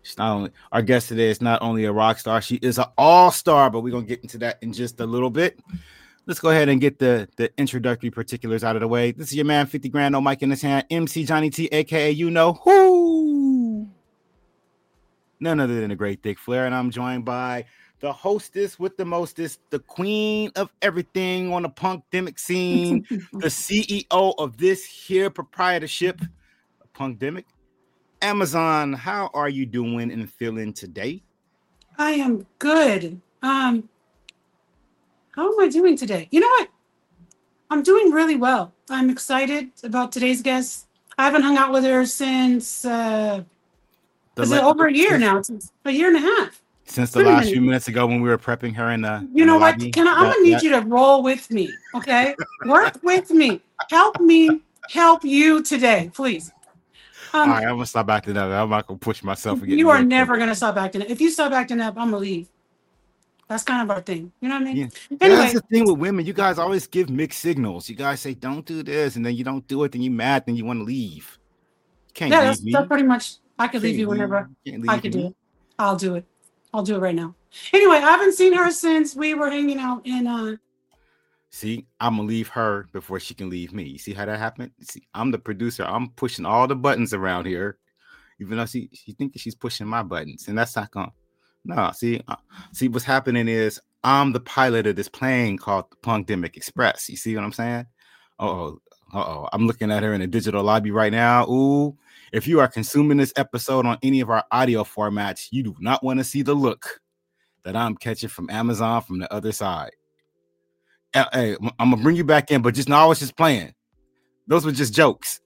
She's not only our guest today is not only a rock star, she is an all-star, but we're gonna get into that in just a little bit. Let's go ahead and get the introductory particulars out of the way. This is your man, 50 grand, no mic in his hand, MC Johnny T, aka you know who. None other than the great Dick Flair, and I'm joined by the hostess with the mostest, the queen of everything on the Punkdemic scene, the CEO of this here proprietorship, Punkdemic. Amazon, how are you doing and feeling today? I am good. How am I doing today? You know what? I'm doing really well. I'm excited about today's guest. I haven't hung out with her since is it over a year now? Since a year and a half. Since the last few minutes ago when we were prepping her in the You know what? lobby. I'm gonna need you to roll with me, okay? Work with me. Help me help you today, please. All right, I'm gonna stop acting up. I'm not gonna push myself again. You are never gonna stop acting up. If you stop acting up, I'm gonna leave. That's kind of our thing. You know what I mean? Yeah. Anyway, that's the thing with women. You guys always give mixed signals. You guys say, don't do this, and then you don't do it, then you're mad, then you want to leave. You can't leave me. That's pretty much, I could leave you whenever I could do it. I'll do it. I'll do it right now. Anyway, I haven't seen her since we were hanging out in See, I'm gonna leave her before she can leave me. You see how that happened? See, I'm the producer. I'm pushing all the buttons around here, even though she thinks she's pushing my buttons, and that's not gonna. No, see, what's happening is I'm the pilot of this plane called the Punkdemic Express. You see what I'm saying? I'm looking at her in a digital lobby right now. Ooh, if you are consuming this episode on any of our audio formats, you do not want to see the look that I'm catching from Amazon from the other side. Hey, I'm gonna bring you back in, but just know I was just playing. Those were just jokes.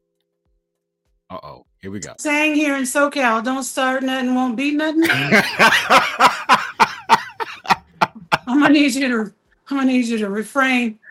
Here we go. Saying here in SoCal, don't start nothing, won't be nothing. I'm gonna need you to refrain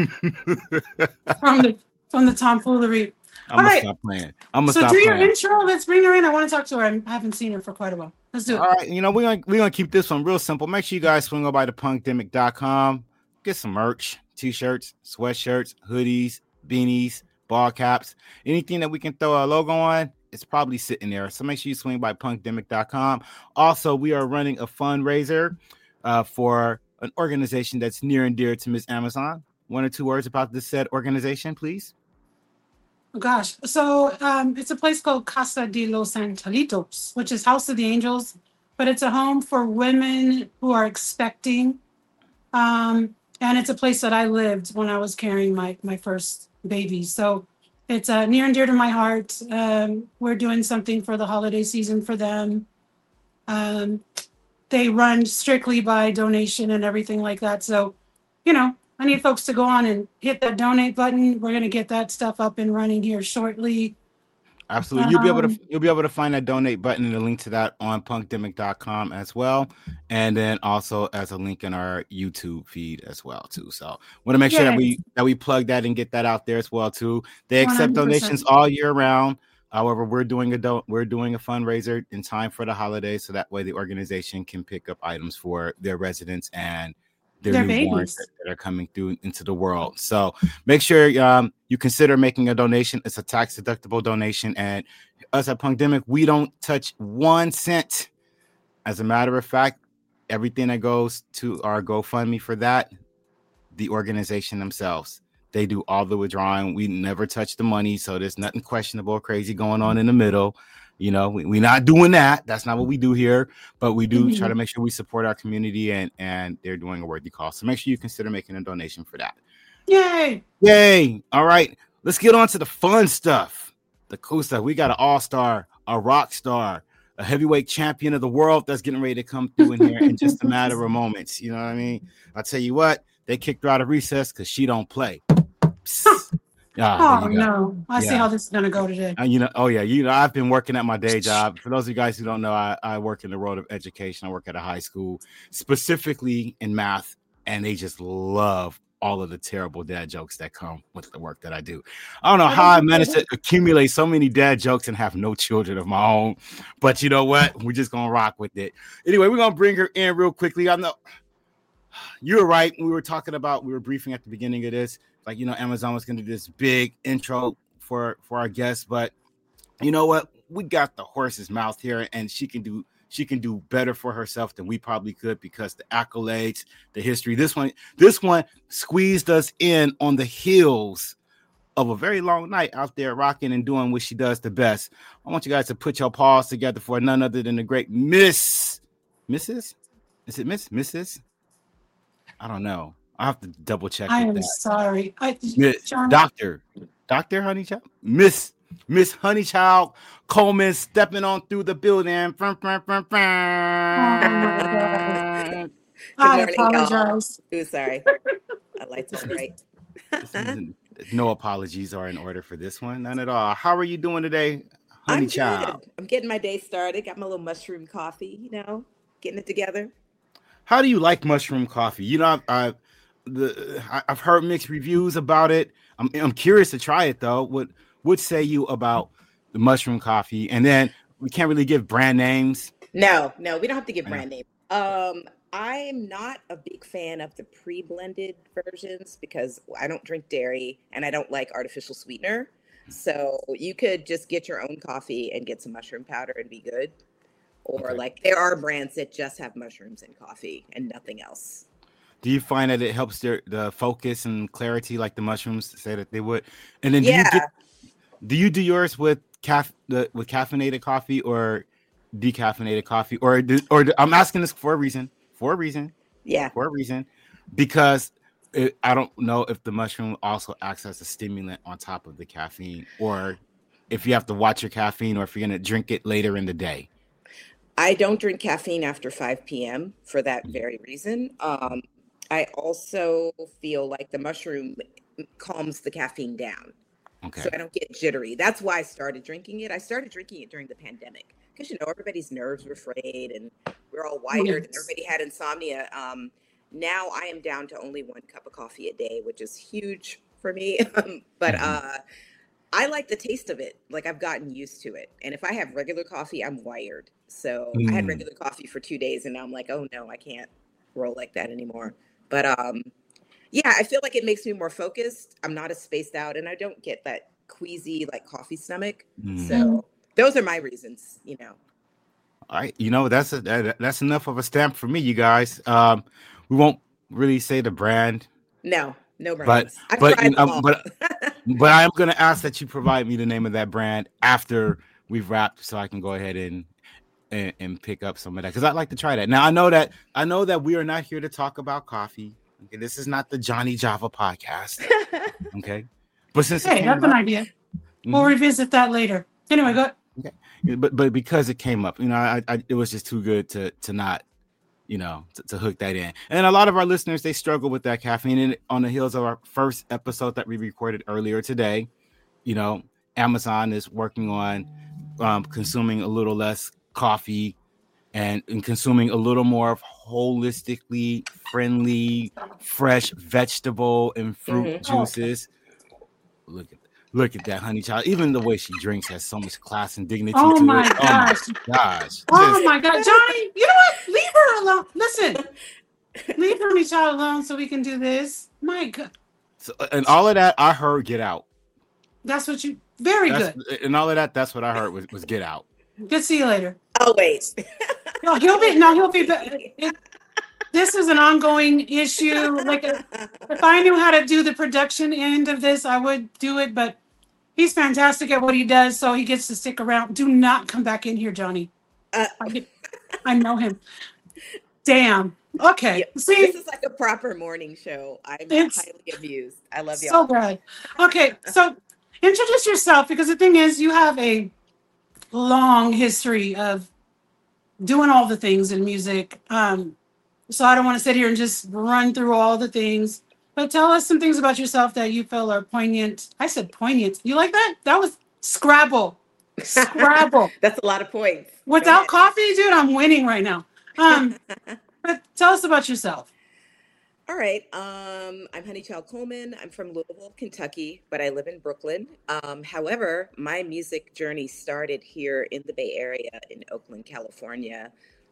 from the tomfoolery. I'm gonna stop playing. So do your intro. Let's bring her in. I want to talk to her. I haven't seen her for quite a while. Let's do it. All right, we're gonna keep this one real simple. Make sure you guys swing over by the punkdemic.com. Get some merch, t-shirts, sweatshirts, hoodies, beanies, ball caps, anything that we can throw a logo on. It's probably sitting there. So make sure you swing by punkdemic.com. Also, we are running a fundraiser for an organization that's near and dear to Ms. Amazon. 1 or 2 words about this said organization, please. Oh, gosh. So it's a place called Casa de los Angelitos, which is House of the Angels, but it's a home for women who are expecting. And it's a place that I lived when I was carrying my first baby. So it's near and dear to my heart. We're doing something for the holiday season for them. They run strictly by donation and everything like that. So, I need folks to go on and hit that donate button. We're going to get that stuff up and running here shortly. Absolutely. You'll be able to find that donate button and a link to that on punkdemic.com as well. And then also as a link in our YouTube feed as well too. So want to make sure that we plug that and get that out there as well too. They accept 100%. Donations all year round. However, we're doing a fundraiser in time for the holidays, so that way the organization can pick up items for their residents and their newborns that are coming through into the world. So make sure you consider making a donation. It's a tax deductible donation, and us at Punkdemic, we don't touch 1 cent. As a matter of fact, everything that goes to our GoFundMe for that, the organization themselves, they do all the withdrawing. We never touch the money, so there's nothing questionable or crazy going on in the middle. We're not doing that. That's not what we do here, but we do try to make sure we support our community and they're doing a worthy cause. So make sure you consider making a donation for that. Yay. All right. Let's get on to the fun stuff. The cool stuff. We got an all-star, a rock star, a heavyweight champion of the world that's getting ready to come through in here in just a matter of moments. You know what I mean? I'll tell you what, they kicked her out of recess because she don't play. No. I see how this is going to go today. I've been working at my day job. For those of you guys who don't know, I work in the world of education. I work at a high school, specifically in math, and they just love all of the terrible dad jokes that come with the work that I do. I don't know how I managed to accumulate so many dad jokes and have no children of my own, but you know what? We're just going to rock with it. Anyway, we're going to bring her in real quickly. I know you're right. We were briefing at the beginning of this. Amazon was going to do this big intro for our guests, but you know what? we got the horse's mouth here, and she can do better for herself than we probably could because the accolades, the history. This one squeezed us in on the heels of a very long night out there rocking and doing what she does the best. I want you guys to put your paws together for none other than the great Mrs. Is it Mrs.? I don't know. I have to double check. I am sorry. Dr. Honeychild? Miss Honeychild Coleman stepping on through the building. Oh my God. I apologize. Ooh, sorry. I like to right. No apologies are in order for this one. None at all. How are you doing today, Honeychild? I'm getting my day started. Got my little mushroom coffee, getting it together. How do you like mushroom coffee? I've heard mixed reviews about it. I'm curious to try it though. What say you about the mushroom coffee? And then we can't really give brand names. No, we don't have to give brand names. I'm not a big fan of the pre-blended versions because I don't drink dairy and I don't like artificial sweetener. So you could just get your own coffee and get some mushroom powder and be good. Or like there are brands that just have mushrooms in coffee and nothing else. Do you find that it helps the focus and clarity like the mushrooms say that they would? And then do you do yours with caffeinated coffee or decaffeinated coffee? Or I'm asking this for a reason. Yeah. For a reason. Because I don't know if the mushroom also acts as a stimulant on top of the caffeine, or if you have to watch your caffeine, or if you're going to drink it later in the day. I don't drink caffeine after 5 p.m. for that very reason. I also feel like the mushroom calms the caffeine down. Okay. So I don't get jittery. That's why I started drinking it. I started drinking it during the pandemic because, everybody's nerves were frayed and we're all wired and everybody had insomnia. Now I am down to only 1 cup of coffee a day, which is huge for me. But I like the taste of it. Like I've gotten used to it. And if I have regular coffee, I'm wired. So I had regular coffee for 2 days and now I'm like, oh no, I can't roll like that anymore. But I feel like it makes me more focused. I'm not as spaced out and I don't get that queasy like coffee stomach. So those are my reasons, All right. That's enough of a stamp for me, you guys. We won't really say the brand. No brands. But I am going to ask that you provide me the name of that brand after we've wrapped, so I can go ahead and pick up some of that because I'd like to try that. Now I know that we are not here to talk about coffee. Okay, this is not the Johnny Java podcast. Okay, but since that's an idea. We'll revisit that later. Anyway, go. Okay, but because it came up, it was just too good to not. To hook that in. And a lot of our listeners, they struggle with that caffeine. And on the heels of our first episode that we recorded earlier today, Amazon is working on consuming a little less coffee and consuming a little more of holistically friendly, fresh vegetable and fruit juices. Look at that, Honeychild. Even the way she drinks has so much class and dignity to it. Oh my gosh. Oh my God. Johnny, you know what? Leave her alone. Listen. Leave Honeychild alone so we can do this. My God. So, and all of that, I heard Get Out. That's what you... Very good. And all of that, that's what I heard was Get Out. Good. See you later. Oh, wait. He'll be... This is an ongoing issue. Like, if I knew how to do the production end of this, I would do it. But he's fantastic at what he does, so he gets to stick around. Do not come back in here, Johnny. I know him. Damn. Okay. Yeah, see, this is like a proper morning show. I'm highly amused. I love you. So good. Okay, so introduce yourself because the thing is, you have a long history of doing all the things in music. So I don't want to sit here and just run through all the things, but tell us some things about yourself that you feel are poignant. I said poignant. You like that? That was Scrabble. That's a lot of points. Without coffee, dude, I'm winning right now. But tell us about yourself. All right. I'm Honeychild Coleman. I'm from Louisville, Kentucky, but I live in Brooklyn. However, my music journey started here in the Bay Area in Oakland, California.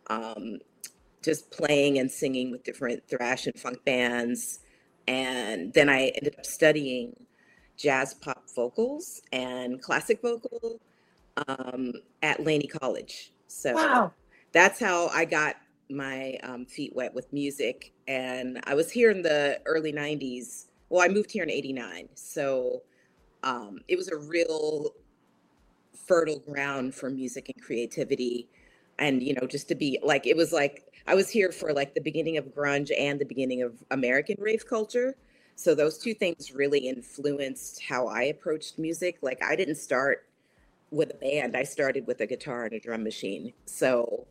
Just playing and singing with different thrash and funk bands. And then I ended up studying jazz pop vocals and classic vocal. at Laney College. So Wow. that's how I got my feet wet with music. And I was here in the early 90s. Well, I moved here in 89. So it was a real fertile ground for music and creativity. And, just to be like, it was like I was here for like the beginning of grunge and the beginning of American rave culture. So those two things really influenced how I approached music. Like I didn't start with a band. I started with a guitar and a drum machine. So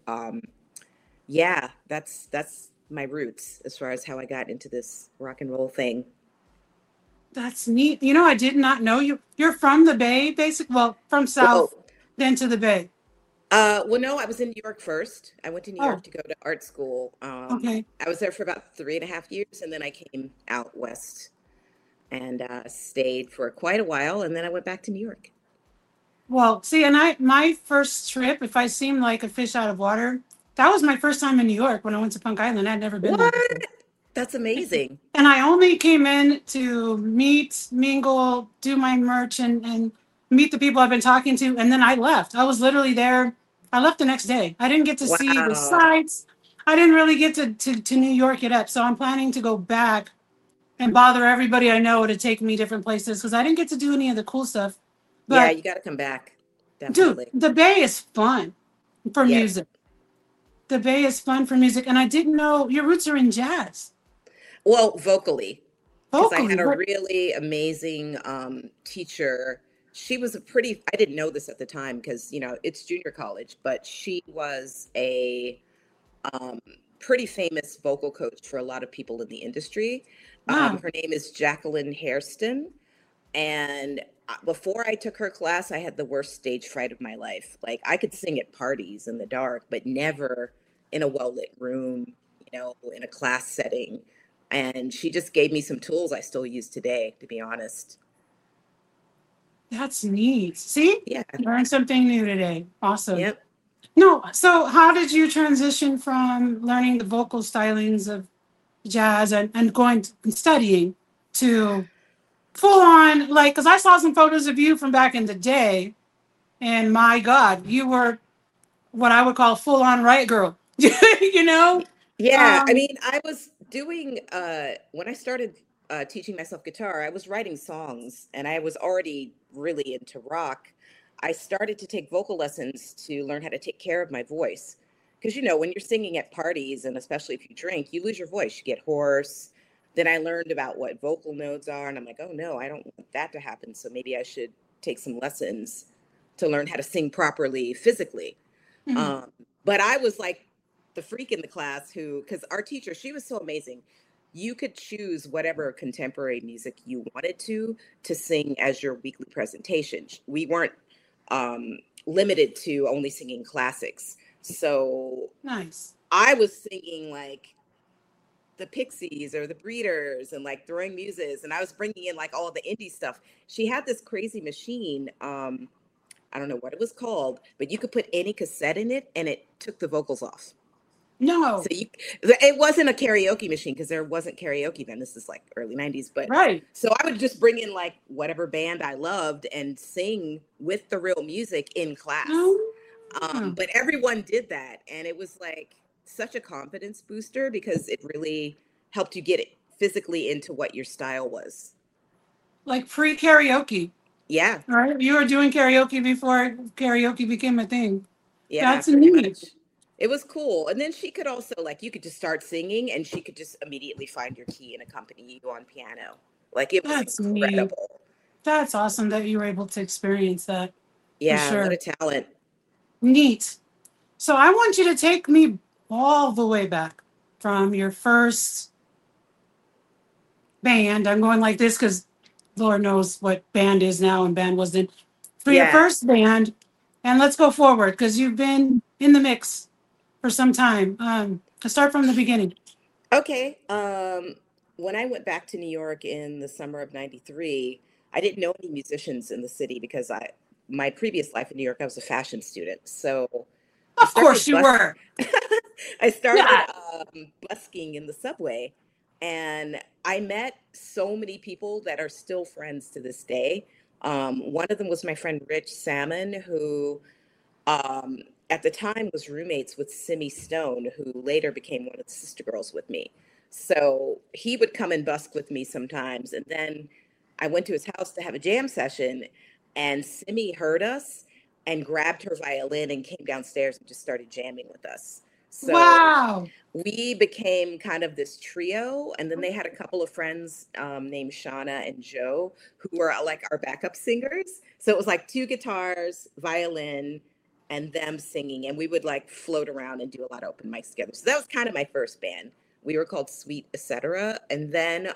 yeah, that's my roots as far as how I got into this rock and roll thing. That's neat. I did not know you're from the Bay, basically. Well, from Well, South, then to the Bay. well, no, I was in New York first. I went to New Oh, York to go to art school. okay. I was there for about 3.5 years, and then I came out west and stayed for quite a while, and then I went back to New York. Well, see, and my first trip, if I seem like a fish out of water, that was my first time in New York when I went to Punk Island. I'd never been there What? before. That's amazing. And I only came in to meet, mingle, do my merch, and meet the people I've been talking to. And then I left. I was literally there. I left the next day. I didn't get to see the Wow. sights. I didn't really get to New York it up. So I'm planning to go back and bother everybody I know to take me different places because I didn't get to do any of the cool stuff. Yeah, But you got to come back. dude, Definitely. the Bay is fun for Yeah. music. The Bay is fun for music. And I didn't know your roots are in jazz. Well, vocally, because I Vocally. had a What? really amazing teacher. She was I didn't know this at the time because, it's junior college, but she was a um, pretty famous vocal coach for a lot of people in the industry. Wow. Her name is Jacqueline Hairston. And before I took her class, I had the worst stage fright of my life. Like I could sing at parties in the dark, but never in a well-lit room, in a class setting. And she just gave me some tools I still use today, to be honest. That's neat. See? Yeah. Learned something new today. Awesome. Yep. No, so how did you transition from learning the vocal stylings of jazz and going and studying to full on, like, because I saw some photos of you from back in the day, and my God, you were what I would call full on right girl. you know? Yeah, I Um, mean, I was doing when I started teaching myself guitar, I was writing songs and I was already really into rock. I started to take vocal lessons to learn how to take care of my voice. Because when you're singing at parties and especially if you drink, you lose your voice, you get hoarse. Then I learned about what vocal nodes are and I'm like, "Oh no, I don't want that to happen. So maybe I should take some lessons to learn how to sing properly physically." mhm. Um, but I was like the freak in the class because our teacher, she was so amazing. You could choose whatever contemporary music you wanted to sing as your weekly presentation. We weren't limited to only singing classics. So Nice. I was singing like the Pixies or the Breeders and like throwing muses, and I was bringing in like all the indie stuff. She had this crazy machine. I don't know what it was called, but you could put any cassette in it and it took the vocals off. So No, it wasn't a karaoke machine because there wasn't karaoke then. This is like early 90s. But right. so I would just bring in like whatever band I loved and sing with the real music in class. No. But everyone did that. And it was like such a confidence booster because it really helped you get it physically into what your style was. Like pre karaoke. Yeah. Right? You were doing karaoke before karaoke became a thing. Yeah, That's pretty neat. much. It was cool. And then she could also like you could just start singing and she could just immediately find your key and accompany you on piano. Like it was That's neat. incredible. That's awesome that you were able to experience that for Yeah, what sure. a talent. Neat. So I want you to take me all the way back from your first band. I'm going like this because Lord knows what band is now and band wasn't. For your Yeah. first band, and let's go forward because you've been in the mix for some time. Let's start from the beginning. Okay. When I went back to New York in the summer of 93, I didn't know any musicians in the city because my previous life in New York, I was a fashion student. So I Of course started you were. I started Yeah. busking in the subway and I met so many people that are still friends to this day. One of them was my friend Rich Salmon, who at the time was roommates with Simi Stone, who later became one of the sister girls with me. So he would come and busk with me sometimes. And then I went to his house to have a jam session, and Simi heard us and grabbed her violin and came downstairs and just started jamming with us. So wow. We became kind of this trio. And then they had a couple of friends named Shauna and Joe, who were like our backup singers. So it was like 2 guitars, violin, and them singing. And we would like float around and do a lot of open mics together. So that was kind of my first band. We were called Sweet Etc. And then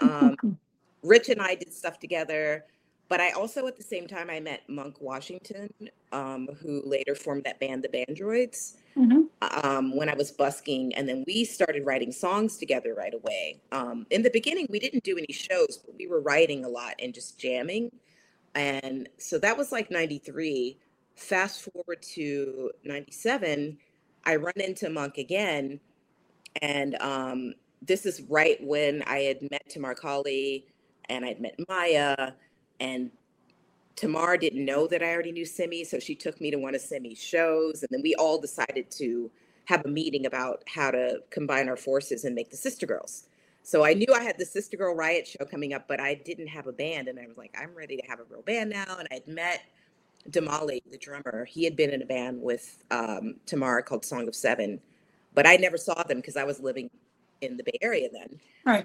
Rich and I did stuff together. But I also, at the same time, I met Monk Washington, who later formed that band, the Bandroids, when I was busking. And then we started writing songs together right away. In the beginning, we didn't do any shows, but we were writing a lot and just jamming. And so that was like 93. Fast forward to 97, I run into Monk again. And this is right when I had met Tamar Kali and I'd met Maya, and Tamar didn't know that I already knew Simi. So she took me to one of Simi's shows, and then we all decided to have a meeting about how to combine our forces and make the Sister Girls. So I knew I had the Sister Girl Riot show coming up, but I didn't have a band. And I was like, I'm ready to have a real band now. And I'd met Damali, the drummer. He had been in a band with Tamar called Song of Seven, but I never saw them because I was living in the Bay Area then. Right.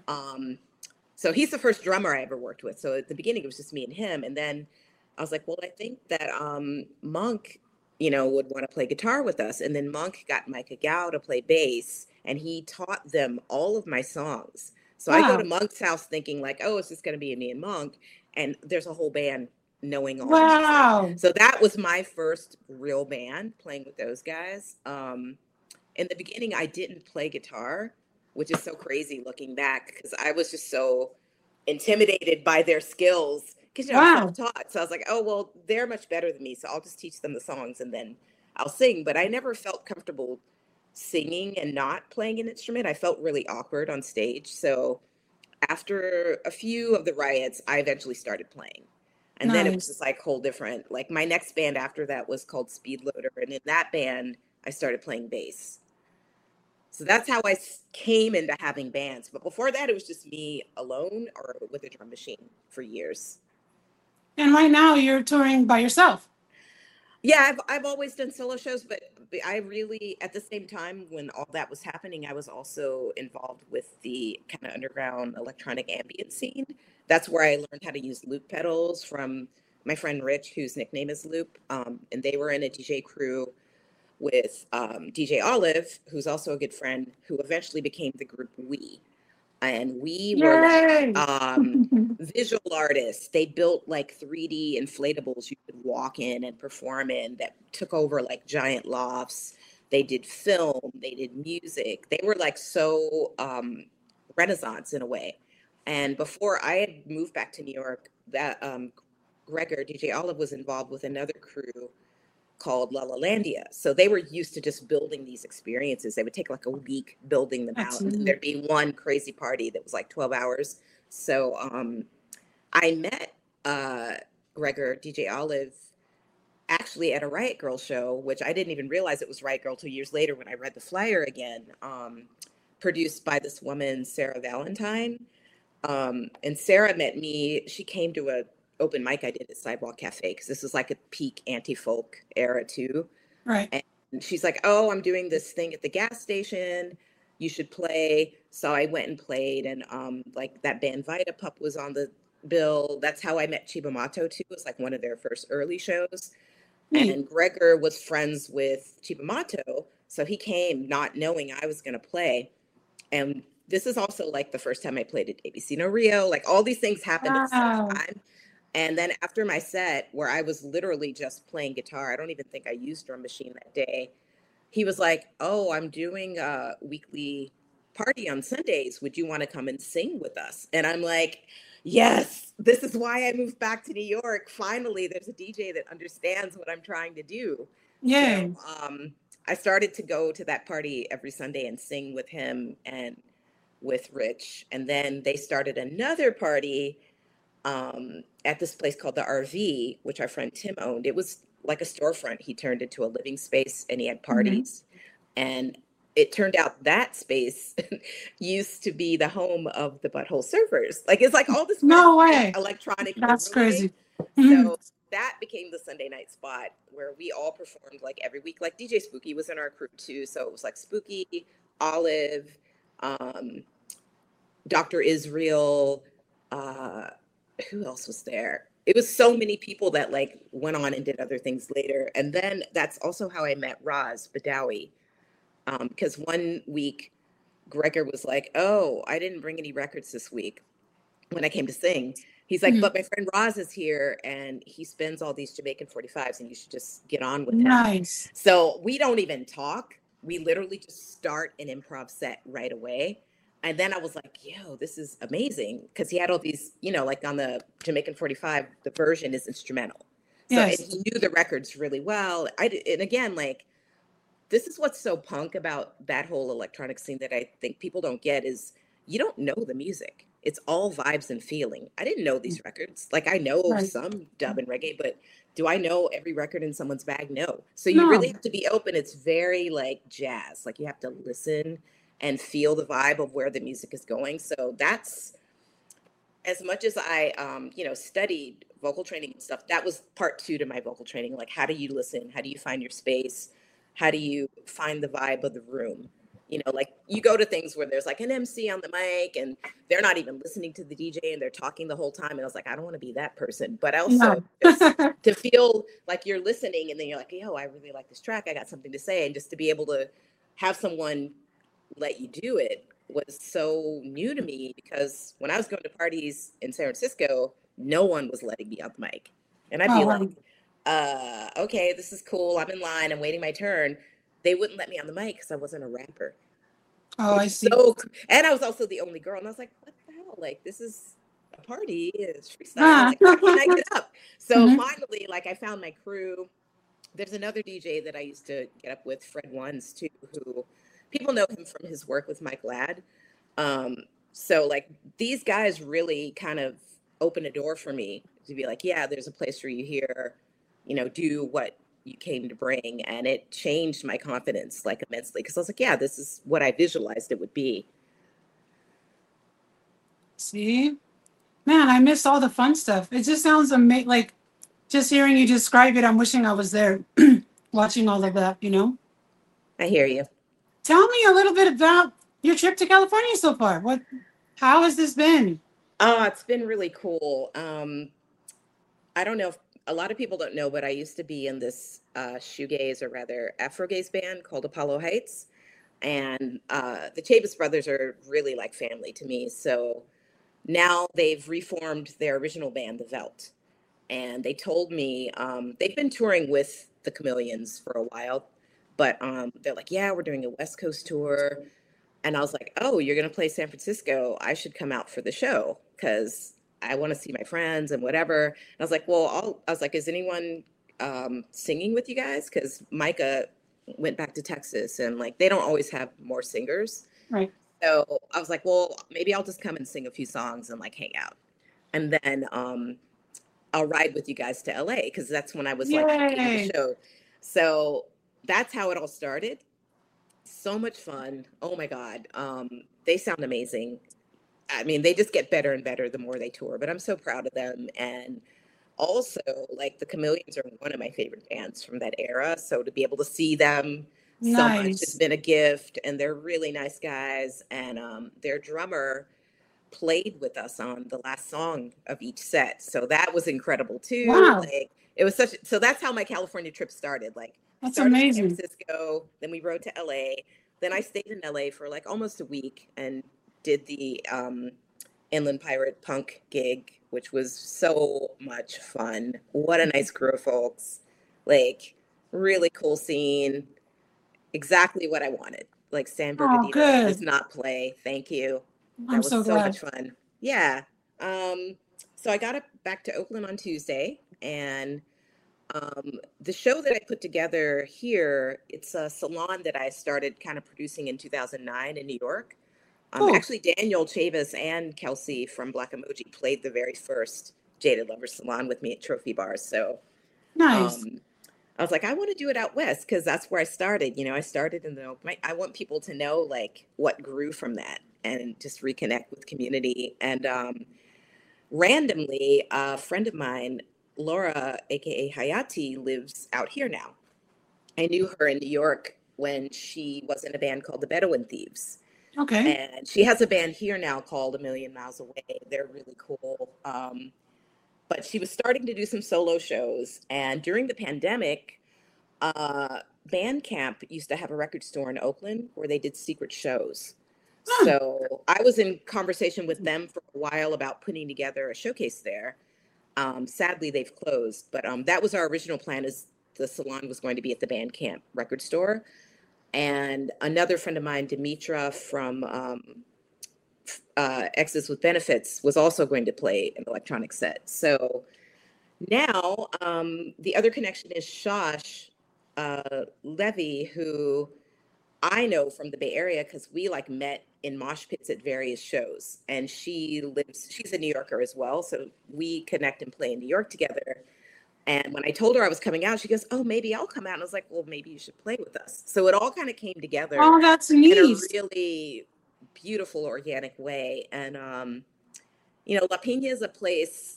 So he's the first drummer I ever worked with. So at the beginning, it was just me and him. And then I was like, well, I think that Monk, would want to play guitar with us. And then Monk got Micah Gow to play bass, and he taught them all of my songs. So I go to Monk's house thinking like, oh, it's just going to be me and Monk. And there's a whole band knowing all the music. So that was my first real band, playing with those guys. In the beginning, I didn't play guitar, which is so crazy looking back, because I was just so intimidated by their skills, because I'm self-taught. So I was like, oh, well, they're much better than me, so I'll just teach them the songs and then I'll sing. But I never felt comfortable singing and not playing an instrument. I felt really awkward on stage. So after a few of the riots, I eventually started playing. And then it was just like whole different, like my next band after that was called Speedloader. And in that band, I started playing bass. So that's how I came into having bands. But before that, it was just me alone or with a drum machine for years. And right now you're touring by yourself. Yeah, I've always done solo shows, but I really, at the same time when all that was happening, I was also involved with the kind of underground electronic ambient scene. That's where I learned how to use loop pedals from my friend Rich, whose nickname is Loop. And they were in a DJ crew with DJ Olive, who's also a good friend, who eventually became the group We. And we were like, visual artists. They built like 3D inflatables you could walk in and perform in that took over like giant lofts. They did film, they did music. They were like so Renaissance in a way. And before I had moved back to New York, that Gregor, DJ Olive, was involved with another crew called La La Landia. So they were used to just building these experiences. They would take like a week building them out. And there'd be one crazy party that was like 12 hours. So I met Gregor, DJ Olive, actually at a Riot Girl show, which I didn't even realize it was Riot Girl 2 years later when I read the flyer again, produced by this woman, Sarah Valentine. And Sarah met me. She came to a open mic I did at Sidewalk Cafe, because this was like a peak anti-folk era too. Right. And she's like, oh, I'm doing this thing at the gas station. You should play. So I went and played, and like that band Vita Pup was on the bill. That's how I met Chiba Mato too. It was like one of their first early shows. And Gregor was friends with Chiba Mato. So he came not knowing I was going to play. And this is also like the first time I played at ABC No Rio. Like all these things happened at the same time. And then after my set, where I was literally just playing guitar, I don't even think I used drum machine that day, he was like, oh, I'm doing a weekly party on Sundays. Would you want to come and sing with us? And I'm like, yes, this is why I moved back to New York. Finally, there's a DJ that understands what I'm trying to do. Yeah. So I started to go to that party every Sunday and sing with him and with Rich. And then they started another party at this place called the RV, which our friend Tim owned. It was like a storefront. He turned into a living space, and he had parties. And it turned out that space used to be the home of the Butthole Surfers. Like, it's like all this No way. electronic. That's overlay. crazy. So that became the Sunday night spot where we all performed like every week. Like DJ Spooky was in our crew too. So it was like Spooky, Olive, Dr. Israel, who else was there? It was so many people that like went on and did other things later. And then that's also how I met Roz Badawi. Because one week Gregor was like, oh, I didn't bring any records this week when I came to sing. He's like, but my friend Roz is here and he spins all these Jamaican 45s and you should just get on with him. Nice. So we don't even talk. We literally just start an improv set right away. And then I was like, yo, this is amazing. Because he had all these, you know, like on the Jamaican 45, the version is instrumental. So and he knew the records really well. And again, like, this is what's so punk about that whole electronic scene that I think people don't get is you don't know the music. It's all vibes and feeling. I didn't know these records. Like, I know some dub and reggae, but do I know every record in someone's bag? No. So you really have to be open. It's very like jazz. Like, you have to listen and feel the vibe of where the music is going. So that's, as much as I, studied vocal training and stuff, that was part 2 to my vocal training. Like, how do you listen? How do you find your space? How do you find the vibe of the room? You know, like, you go to things where there's like an MC on the mic and they're not even listening to the DJ and they're talking the whole time. And I was like, I don't want to be that person. But also just to feel like you're listening and then you're like, yo, I really like this track. I got something to say. And just to be able to have someone let you do it was so new to me, because when I was going to parties in San Francisco, no one was letting me on the mic. And I'd be like, okay, this is cool. I'm in line. I'm waiting my turn. They wouldn't let me on the mic because I wasn't a rapper. Oh, I see. And I was also the only girl. And I was like, what the hell? Like, this is a party. It's freestyle. Like, how can I get up? So finally, like, I found my crew. There's another DJ that I used to get up with, Fred Ones, too, who people know him from his work with Mike Ladd. So, like, these guys really kind of opened a door for me to be like, yeah, there's a place for you here. You know, do what you came to bring. And it changed my confidence like immensely, because I was like, yeah, this is what I visualized it would be. See, man, I missed all the fun stuff. It just sounds amazing. Like, just hearing you describe it, I'm wishing I was there watching all of that, you know? I hear you. Tell me a little bit about your trip to California so far. How has this been? Oh, it's been really cool. I don't know if a lot of people don't know, but I used to be in this shoegaze, or rather Afrogaze band called Apollo Heights. And the Chavis brothers are really like family to me. So now they've reformed their original band, The Veldt. And they told me they've been touring with the Chameleons for a while. But they're like, yeah, we're doing a West Coast tour. And I was like, oh, you're going to play San Francisco. I should come out for the show because I want to see my friends and whatever. And I was like, well, I was like, is anyone singing with you guys? Because Micah went back to Texas and like, they don't always have more singers. Right. So I was like, well, maybe I'll just come and sing a few songs and like hang out. And then I'll ride with you guys to LA, because that's when I was like doing the show. So that's how it all started. So much fun. Oh my God. They sound amazing. I mean, they just get better and better the more they tour, but I'm so proud of them. And also, like, the Chameleons are one of my favorite bands from that era. So to be able to see them so much has been a gift, and they're really nice guys. And their drummer played with us on the last song of each set. So that was incredible too. Wow. Like, it was so that's how my California trip started. Like, that's started amazing. in San Francisco, then we rode to LA. Then I stayed in LA for like almost a week and did the Inland Pirate Punk gig, which was so much fun. What a nice crew of folks. Like, really cool scene. Exactly what I wanted. Like, San Bernardino does not play. Thank you. That was so much fun. Yeah. So I got back to Oakland on Tuesday, and the show that I put together here, it's a salon that I started kind of producing in 2009 in New York. Cool. Actually, Daniel Chavis and Kelsey from Black Emoji played the very first Jaded Lovers Salon with me at Trophy Bar. So Nice. I was like, I want to do it out west because that's where I started. I started in the open mic. I want people to know like what grew from that and just reconnect with community. And randomly, a friend of mine, Laura, aka Hayati, lives out here now. I knew her in New York when she was in a band called the Bedouin Thieves. Okay. And she has a band here now called A Million Miles Away. They're really cool. But she was starting to do some solo shows. And during the pandemic, Bandcamp used to have a record store in Oakland where they did secret shows. So I was in conversation with them for a while about putting together a showcase there. Sadly, they've closed. But that was our original plan, is the salon was going to be at the Bandcamp record store. And another friend of mine, Demetra from Exes with Benefits, was also going to play an electronic set. So now the other connection is Shosh Levy, who I know from the Bay Area because we like met in mosh pits at various shows. And she's a New Yorker as well. So we connect and play in New York together. And when I told her I was coming out, she goes, oh, maybe I'll come out. And I was like, well, maybe you should play with us. So it all kind of came together. Oh, that's neat. In a really beautiful, organic way. And, La Pina is a place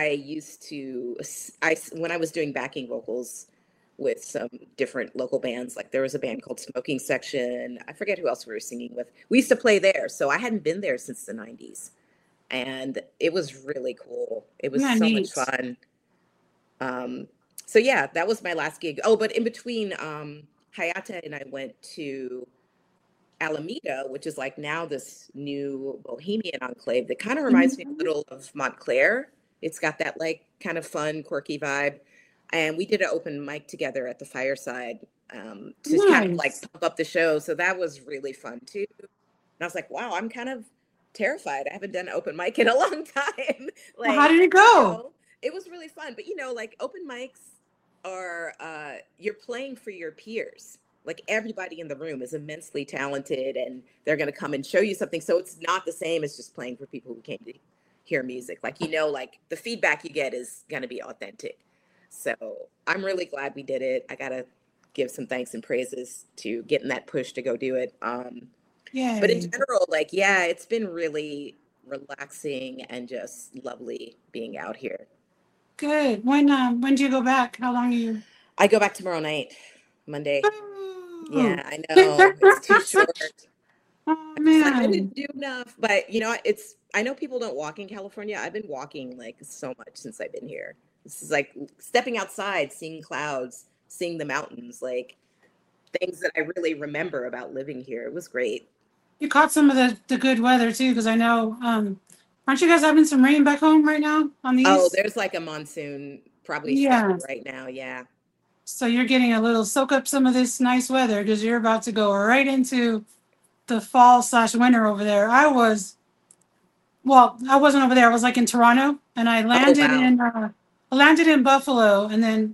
when I was doing backing vocals with some different local bands, like there was a band called Smoking Section. I forget who else we were singing with. We used to play there. So I hadn't been there since the 90s. And it was really cool. It was so much fun. So yeah, that was my last gig. Oh, but in between, Hayata and I went to Alameda, which is like now this new bohemian enclave that kind of reminds me a little of Montclair. It's got that like kind of fun, quirky vibe. And we did an open mic together at the Fireside to kind of like pump up the show. So that was really fun too. And I was like, wow, I'm kind of terrified. I haven't done an open mic in a long time. Well, how did it go? It was really fun. But, like open mics are, you're playing for your peers. Like everybody in the room is immensely talented and they're going to come and show you something. So it's not the same as just playing for people who came to hear music. Like, like the feedback you get is going to be authentic. So I'm really glad we did it. I got to give some thanks and praises to getting that push to go do it. But in general, it's been really relaxing and just lovely being out here. Good. When do you go back? How long are you? I go back tomorrow night, Monday. Yeah, I know. It's too short. Oh, man. I didn't do enough. But, I know people don't walk in California. I've been walking so much since I've been here. This is like stepping outside, seeing clouds, seeing the mountains, like things that I really remember about living here. It was great. You caught some of the good weather too, because I know, aren't you guys having some rain back home right now on the east? Oh, there's like a monsoon probably right now. Yeah. So you're getting a little soak up some of this nice weather because you're about to go right into the fall/winter over there. I wasn't over there. I was like in Toronto, and I landed in Buffalo and then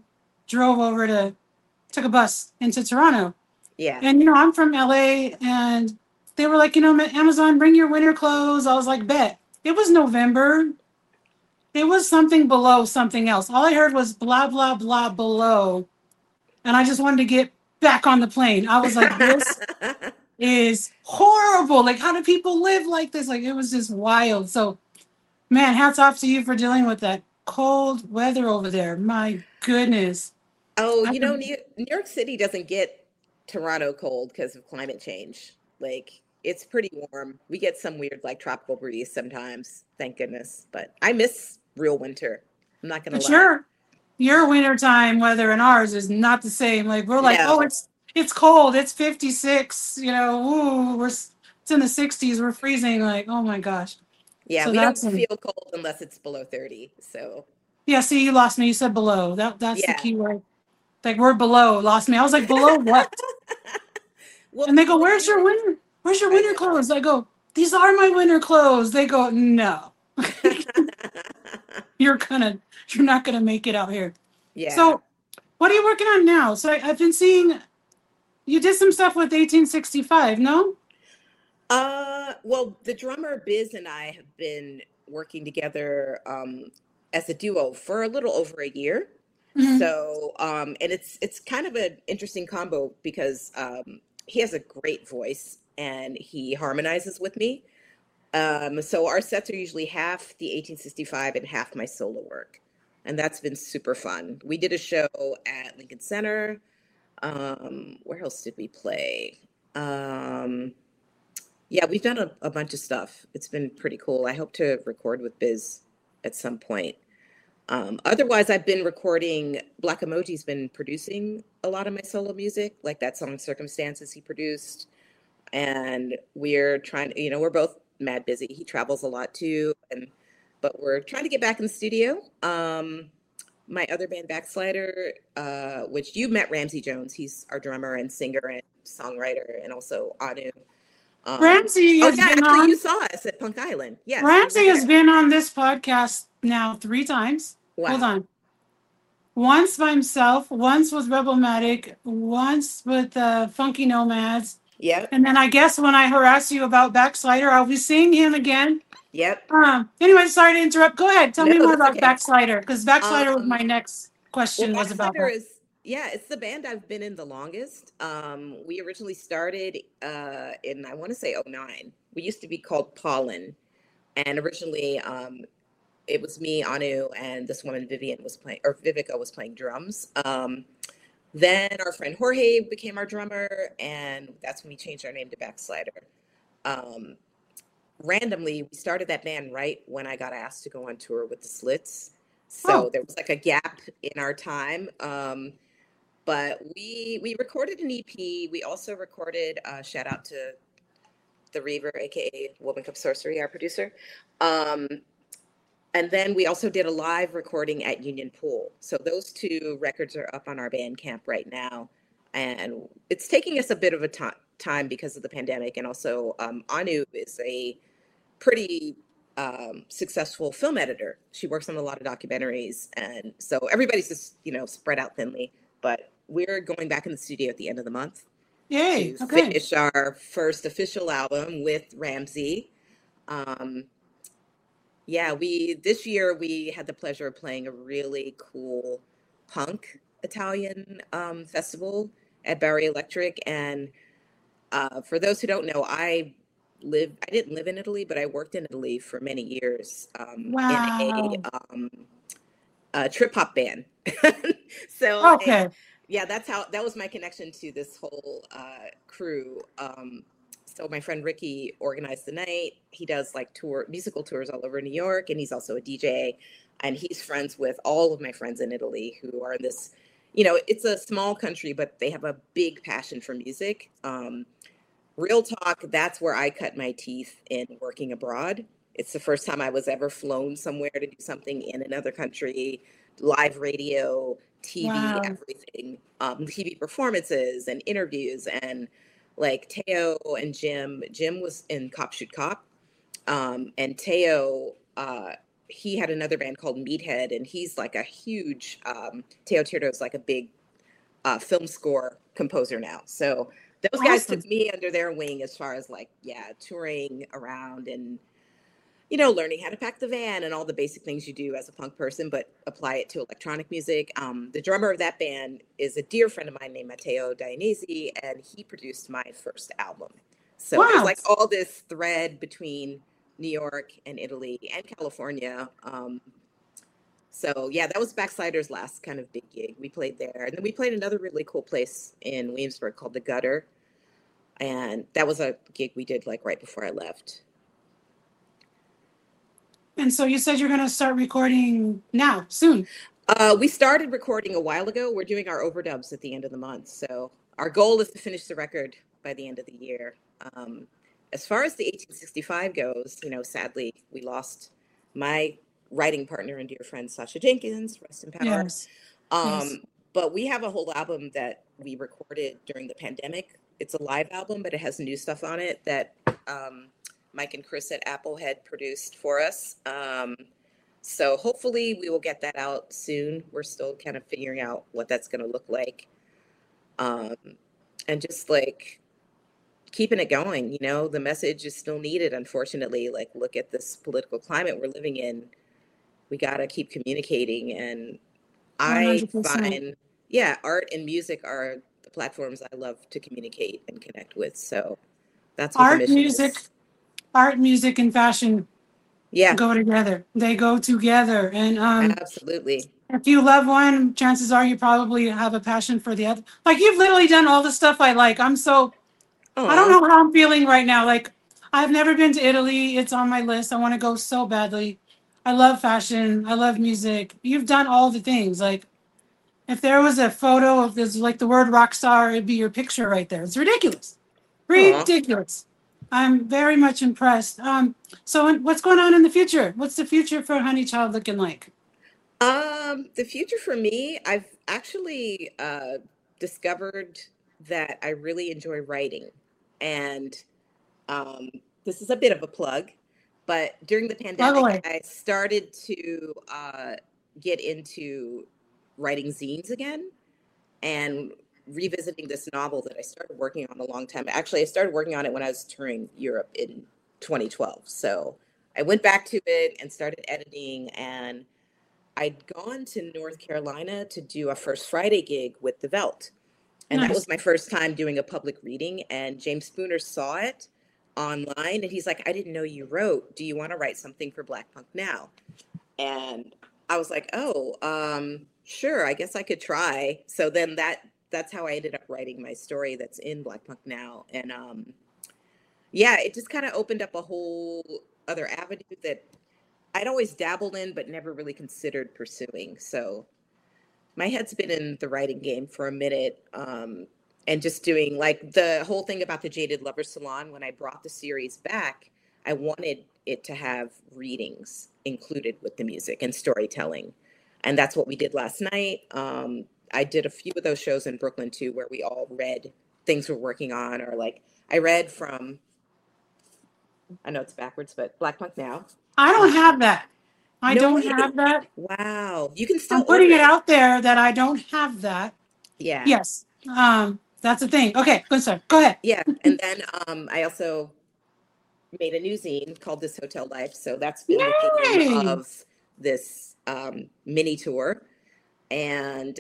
took a bus into Toronto. Yeah. And, I'm from LA and they were like, Amazon, bring your winter clothes. I was like, bet. It was November. It was something below something else. All I heard was blah, blah, blah below. And I just wanted to get back on the plane. I was like, this is horrible. Like, how do people live like this? Like, it was just wild. So, man, hats off to you for dealing with that cold weather over there. My goodness. Oh, New York City doesn't get Toronto cold because of climate change. Like, it's pretty warm. We get some weird, like, tropical breeze sometimes. Thank goodness. But I miss real winter. I'm not going to lie. Your wintertime weather and ours is not the same. Like, we're like, it's cold. It's 56. It's in the 60s. We're freezing. Like, oh, my gosh. Yeah, so we don't feel cold unless it's below 30. So. Yeah, see, you lost me. You said below. That's the key word. Like, we're below. Lost me. I was like, below what? And they go, where's your winter clothes? I go, these are my winter clothes. They go, no. You're not gonna make it out here. Yeah. So what are you working on now? So I've been seeing you did some stuff with 1865, no? Well, the drummer Biz and I have been working together as a duo for a little over a year. Mhm. So, and it's kind of an interesting combo because he has a great voice and he harmonizes with me. So our sets are usually half the 1865 and half my solo work. And that's been super fun. We did a show at Lincoln Center. Where else did we play? Um, yeah, we've done a bunch of stuff. It's been pretty cool. I hope to record with Biz at some point. Otherwise, I've been recording. Black Emoji's been producing a lot of my solo music, like that song Circumstances he produced. And we're trying to, we're both mad busy. He travels a lot too. But we're trying to get back in the studio. My other band, Backslider, which you met Ramsey Jones. He's our drummer and singer and songwriter, and also Anu. Ramsey Oh has yeah, been actually on. you saw us at Punk Island. Yes, Ramsey has been on this podcast now 3 times. Wow. Hold on. Once by himself, once with Rebelmatic, once with Funky Nomads. Yep. And then I guess when I harass you about Backslider, I'll be seeing him again. Yep. Anyway, sorry to interrupt. Go ahead. Tell me more about okay. Backslider, because Backslider was my next question. Well, was about Backslider that. it's the band I've been in the longest. We originally started in, I want to say 2009. We used to be called Pollen. And originally it was me, Anu, and this woman Vivica was playing drums. Then our friend Jorge became our drummer, and that's when we changed our name to Backslider. Randomly, we started that band right when I got asked to go on tour with the Slits. So there was like a gap in our time. But we recorded an EP. We also recorded, shout out to the Reaver, aka Woman Cup Sorcery, our producer. And then we also did a live recording at Union Pool. So those 2 records are up on our Bandcamp right now. And it's taking us a bit of a time because of the pandemic. And also Anu is a pretty successful film editor. She works on a lot of documentaries. And so everybody's just, spread out thinly. But we're going back in the studio at the end of the month to finish our first official album with Ramsey. Yeah, this year we had the pleasure of playing a really cool punk Italian festival at Barry Electric. And for those who don't know, I didn't live in Italy, but I worked in Italy for many years in a trip hop band. So yeah, that was my connection to this whole crew. So my friend Ricky organized the night. He does like musical tours all over New York, and he's also a DJ. And he's friends with all of my friends in Italy who are in this, it's a small country, but they have a big passion for music. Real talk, that's where I cut my teeth in working abroad. It's the first time I was ever flown somewhere to do something in another country, live radio, TV, everything, TV performances and interviews. And like Teo and Jim was in Cop Shoot Cop. And Teo, he had another band called Meathead, and he's like a huge, Teo Tirdo's like a big film score composer now. So those guys took me under their wing as far as like, touring around and, learning how to pack the van and all the basic things you do as a punk person, but apply it to electronic music. The drummer of that band is a dear friend of mine named Matteo Dionisi, and he produced my first album. So there's like all this thread between New York and Italy and California. So yeah, that was Backslider's last kind of big gig. We played there. And then we played another really cool place in Williamsburg called The Gutter. And that was a gig we did like right before I left. And so you said you're going to start recording now, soon. We started recording a while ago. We're doing our overdubs at the end of the month. So our goal is to finish the record by the end of the year. As far as the 1865 goes, sadly, we lost my writing partner and dear friend, Sasha Jenkins, rest in power. Yes. But we have a whole album that we recorded during the pandemic. It's a live album, but it has new stuff on it that Mike and Chris at Apple had produced for us. So hopefully we will get that out soon. We're still kind of figuring out what that's going to look like. And just like, keeping it going. You know, the message is still needed, unfortunately. Like, look at this political climate we're living in. We got to keep communicating. And I 100%. find, yeah, art and music are the platforms I love to communicate and connect with. So that's what the mission is. Art, music, and fashion go together. They go together. And absolutely. if you love one, chances are you probably have a passion for the other. Like, you've literally done all the stuff I like. I don't know how I'm feeling right now. Like, I've never been to Italy. It's on my list. I want to go so badly. I love fashion. I love music. You've done all the things. Like, if there was a photo of this, like the word rock star, it'd be your picture right there. It's ridiculous. Ridiculous. I'm very much impressed. So what's going on in the future? What's the future for Honeychild looking like? The future for me, I've actually discovered that I really enjoy writing. And this is a bit of a plug, but during the pandemic, I started to get into writing zines again and revisiting this novel that I started working on a long time. Actually, I started working on it when I was touring Europe in 2012. So I went back to it and started editing, and I'd gone to North Carolina to do a First Friday gig with The Veldt. And that was my first time doing a public reading. And James Spooner saw it online, and he's like, I didn't know you wrote. Do you want to write something for Black Punk Now? And I was like, oh, sure, I guess I could try. So then that's how I ended up writing my story that's in Black Punk Now. And yeah, it just kind of opened up a whole other avenue that I'd always dabbled in, but never really considered pursuing. So my head's been in the writing game for a minute, and just doing like the whole thing about the Jaded Lover Salon. When I brought the series back, I wanted it to have readings included with the music and storytelling. And that's what we did last night. I did a few of those shows in Brooklyn too, where we all read things we're working on, or like I read from, I know it's backwards, but Black Punk Now. I don't have that. I don't have that. Wow. You can still I'm putting it out there that I don't have that. Yeah. Yes. That's the thing. Okay, good sir. Go ahead. Yeah. And then I also made a new zine called This Hotel Life. So that's been the theme of this mini tour. And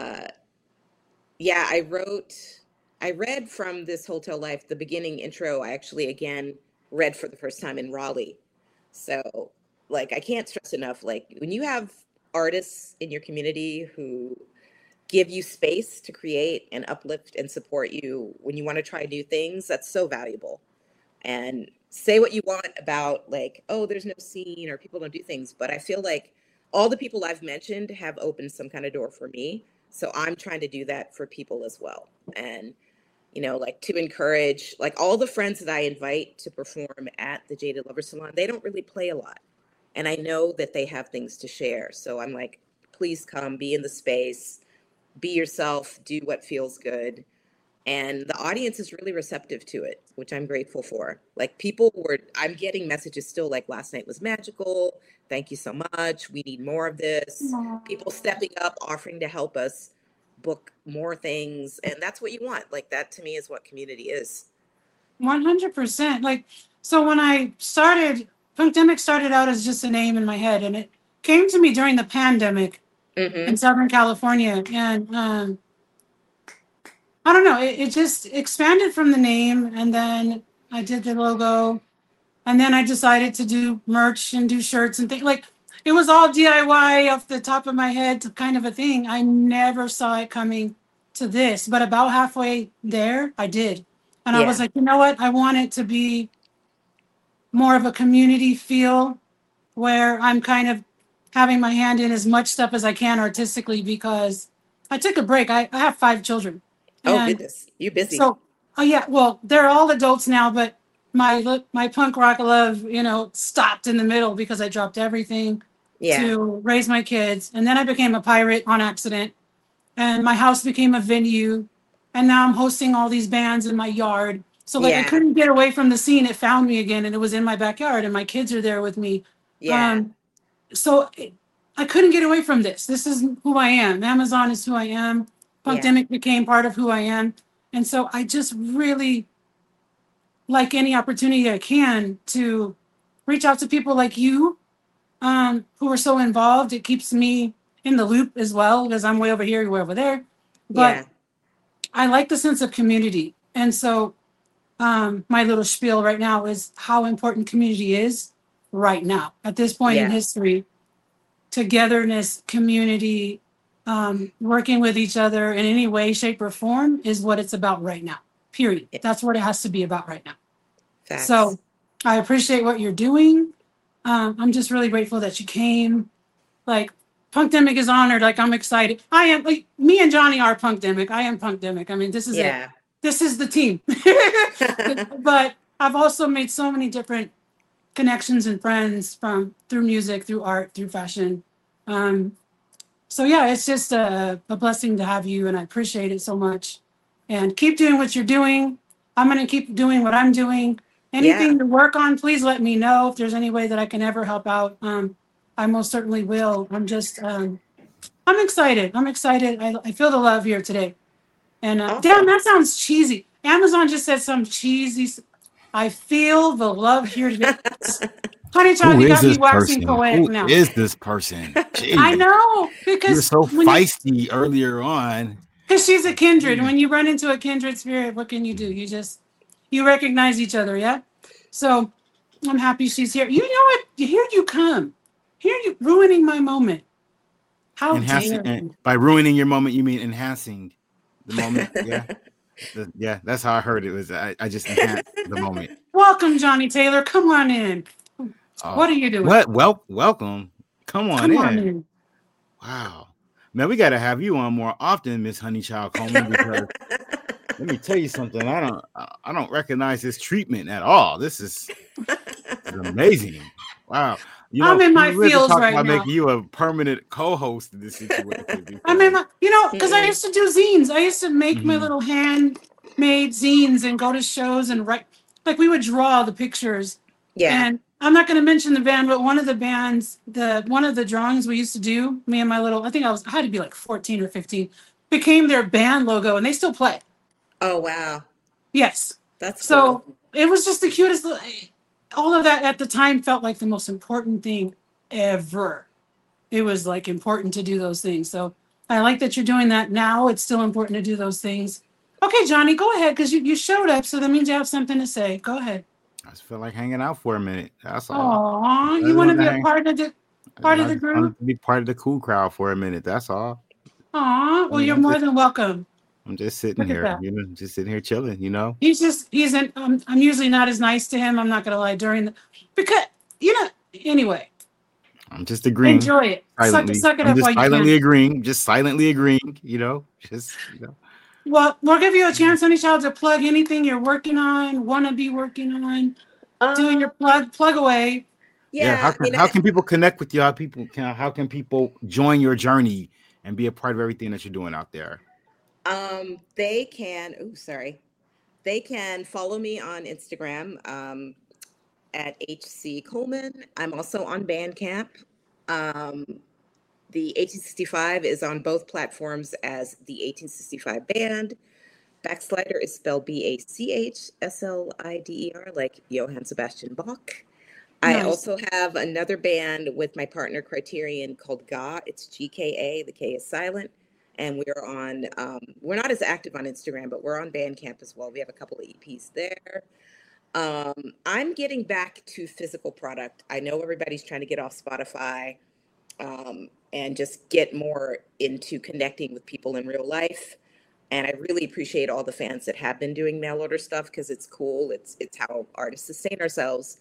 yeah, I read from This Hotel Life, the beginning intro. I actually, again, read for the first time in Raleigh. So like, I can't stress enough, like when you have artists in your community who give you space to create and uplift and support you when you want to try new things, that's so valuable. And say what you want about like, oh, there's no scene or people don't do things. But I feel like all the people I've mentioned have opened some kind of door for me. So I'm trying to do that for people as well. And, you know, like to encourage, like all the friends that I invite to perform at the Jaded Lover Salon, they don't really play a lot. And I know that they have things to share. So I'm like, please come, be in the space, be yourself, do what feels good. And the audience is really receptive to it, which I'm grateful for. Like I'm getting messages still like, last night was magical. Thank you so much. We need more of this. Aww. People stepping up, offering to help us book more things. And that's what you want. Like that to me is what community is. 100%. Like, so when I started, Punkdemic started out as just a name in my head, and it came to me during the pandemic in Southern California. And I don't know, it just expanded from the name, and then I did the logo, and then I decided to do merch and do shirts and things. Like, it was all DIY off the top of my head kind of a thing. I never saw it coming to this, but about halfway there, I did. And I was like, you know what? I want it to be more of a community feel where I'm kind of having my hand in as much stuff as I can artistically, because I took a break. I have 5 children. Oh, goodness. You're busy. So, yeah, well, they're all adults now, but my punk rock love, you know, stopped in the middle because I dropped everything to raise my kids. And then I became a pirate on accident. And my house became a venue. And now I'm hosting all these bands in my yard. So, like, I couldn't get away from the scene. It found me again, and it was in my backyard, and my kids are there with me. So I couldn't get away from this. This is who I am. Amazon is who I am. Punkdemic became part of who I am. And so I just really like any opportunity I can to reach out to people like you, who are so involved. It keeps me in the loop as well, because I'm way over here, you're way over there. But I like the sense of community. And so my little spiel right now is how important community is right now. At this point in history, togetherness, community, working with each other in any way, shape, or form is what it's about right now. Period. That's what it has to be about right now. Facts. So I appreciate what you're doing. I'm just really grateful that you came. Like, Punkdemic is honored. Like, I'm excited. I am, like, me and Johnny are Punkdemic. I am Punkdemic. I mean, this is it. This is the team. But I've also made so many different connections and friends through music, through art, through fashion. So yeah, it's just a blessing to have you, and I appreciate it so much. And keep doing what you're doing. I'm going to keep doing what I'm doing. Anything to work on, please let me know if there's any way that I can ever help out. I most certainly will. I'm excited. I'm excited. I feel the love here today. And damn, that sounds cheesy. Amazon just said some cheesy. I feel the love here today. Honey Child, you got me waxing poetic now. Who is this person? Jeez. I know, because you're so feisty earlier on. Because she's a kindred. When you run into a kindred spirit, what can you do? You recognize each other, yeah? So I'm happy she's here. You know what? Here you come. Here you ruining my moment. How dare you? By ruining your moment, you mean enhancing the moment. Yeah. That's how I heard it was. I just enhanced the moment. Welcome, Johnny Taylor. Come on in. What are you doing? What? Welcome. Come on in. Wow. Man, we got to have you on more often, Miss Honeychild Coleman, because let me tell you something. I don't recognize this treatment at all. This is amazing. Wow. You know, I'm in my feels right now. Making you a permanent co-host in this situation. I'm in my, because I used to do zines. I used to make my little handmade zines and go to shows and write. Like, we would draw the pictures. Yeah. And I'm not going to mention the band, but one of the bands, one of the drawings we used to do, me and my little, I had to be like 14 or 15, became their band logo, and they still play. Oh, wow. Yes. That's so cool. It was just the cutest. All of that at the time felt like the most important thing ever. It was like important to do those things. So I like that you're doing that now. It's still important to do those things. Okay, Johnny, go ahead, because you showed up, so that means you have something to say. Go ahead. I just feel like hanging out for a minute. That's all. Aw, you want to be a part of the group? Be part of the cool crowd for a minute. That's all. Aw, well, you're more than welcome. I'm just sitting here, just sitting here chilling, I'm usually not as nice to him. I'm not going to lie because, anyway. I'm just agreeing. Enjoy it. Suck it up while you can. Just silently agreeing, Well, we'll give you a chance, Honey Child, to plug anything you're working on, want to be working on, doing your plug away. Yeah. How can people connect with you? How can people join your journey and be a part of everything that you're doing out there? They can follow me on Instagram at HC Coleman. I'm also on Bandcamp. The 1865 is on both platforms as the 1865 Band. Backslider is spelled BACHSLIDER, like Johann Sebastian Bach. Nice. I also have another band with my partner Criterion called GA. It's GKA. The K is silent. And we're on, we're not as active on Instagram, but we're on Bandcamp as well. We have a couple of EPs there. I'm getting back to physical product. I know everybody's trying to get off Spotify and just get more into connecting with people in real life. And I really appreciate all the fans that have been doing mail order stuff because it's cool. It's how artists sustain ourselves.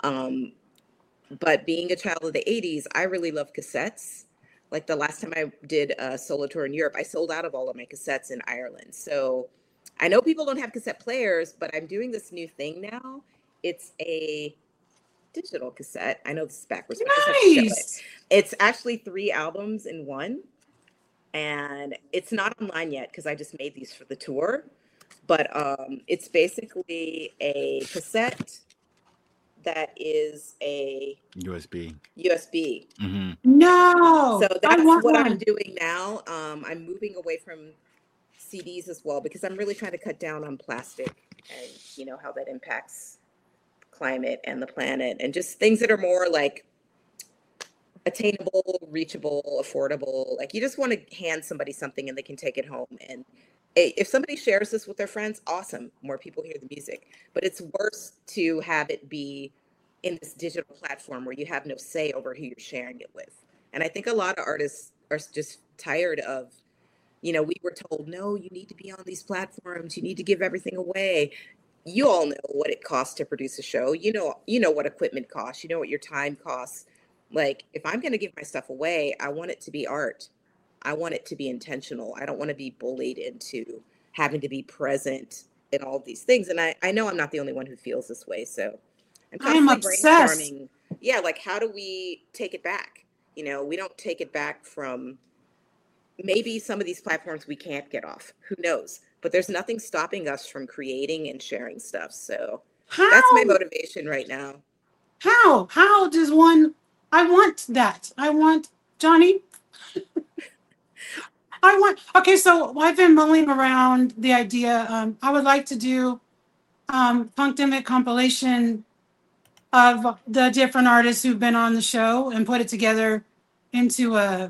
But being a child of the 80s, I really love cassettes. Like the last time I did a solo tour in Europe, I sold out of all of my cassettes in Ireland. So I know people don't have cassette players, but I'm doing this new thing now. It's a digital cassette. I know this is backwards. Nice. It's actually 3 albums in one. And it's not online yet because I just made these for the tour. But it's basically a cassette that is a USB. Mm-hmm. No. So that's what I'm doing now. I'm moving away from CDs as well because I'm really trying to cut down on plastic and you know how that impacts climate and the planet, and just things that are more like attainable, reachable, affordable. Like you just want to hand somebody something and they can take it home. And if somebody shares this with their friends, awesome. More people hear the music. But it's worse to have it be in this digital platform where you have no say over who you're sharing it with. And I think a lot of artists are just tired of, you know, we were told, no, you need to be on these platforms. You need to give everything away. You all know what it costs to produce a show. You know what equipment costs. You know what your time costs. Like, if I'm going to give my stuff away, I want it to be art. I want it to be intentional. I don't want to be bullied into having to be present in all of these things. And I know I'm not the only one who feels this way. So I'm constantly brainstorming. Yeah, like, how do we take it back? You know, we don't take it back from maybe some of these platforms we can't get off. Who knows? But there's nothing stopping us from creating and sharing stuff. So that's my motivation right now. How does one... I want that. I want, Johnny. Okay, so I've been mulling around the idea. I would like to do Punkdemic compilation of the different artists who've been on the show and put it together into a,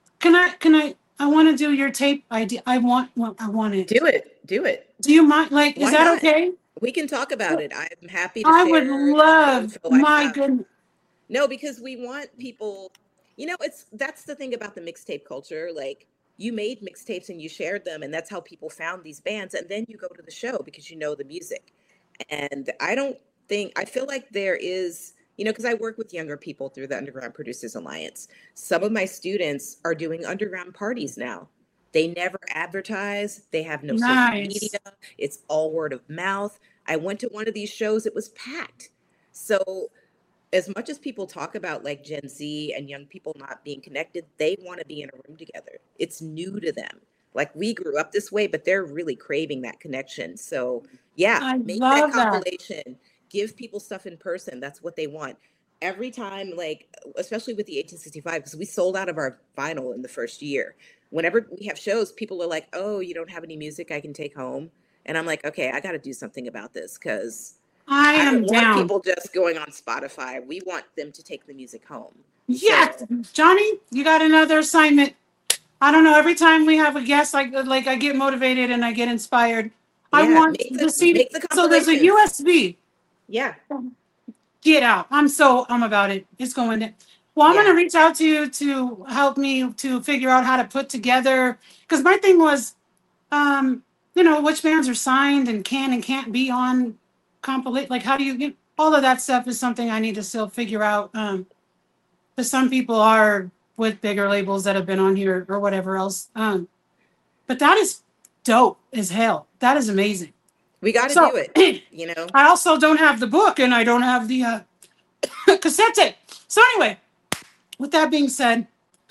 I want to do your tape idea. I want it. Do it. Do you mind? Like, is that okay? We can talk about it. I'm happy to I share. would love, my goodness. No, because we want people, you know, that's the thing about the mixtape culture. Like, you made mixtapes and you shared them, and that's how people found these bands. And then you go to the show because you know the music. And I feel like there is, you know, because I work with younger people through the Underground Producers Alliance. Some of my students are doing underground parties now. They never advertise. They have no social media. It's all word of mouth. I went to one of these shows. It was packed. So as much as people talk about like Gen Z and young people not being connected, they want to be in a room together. It's new to them. Like, we grew up this way, but they're really craving that connection. So yeah, make that compilation, give people stuff in person. That's what they want. Every time, like, especially with the 1865, because we sold out of our vinyl in the first year. Whenever we have shows, people are like, oh, you don't have any music I can take home. And I'm like, okay, I got to do something about this, because I don't want people just going on Spotify. We want them to take the music home. Yes, so. Johnny, you got another assignment. I don't know. Every time we have a guest, like I get motivated and I get inspired. Yeah, I want the CD. So there's a USB. Yeah. Get out. I'm about it. It's going to. Well, I'm going to reach out to you to help me to figure out how to put together. Because my thing was, you know, which bands are signed and can and can't be on compilate. Like, how do you get all of that stuff is something I need to still figure out. But some people are with bigger labels that have been on here or whatever else. But that is dope as hell. That is amazing. We got to do it, you know. I also don't have the book and I don't have the cassette tape. So anyway, with that being said,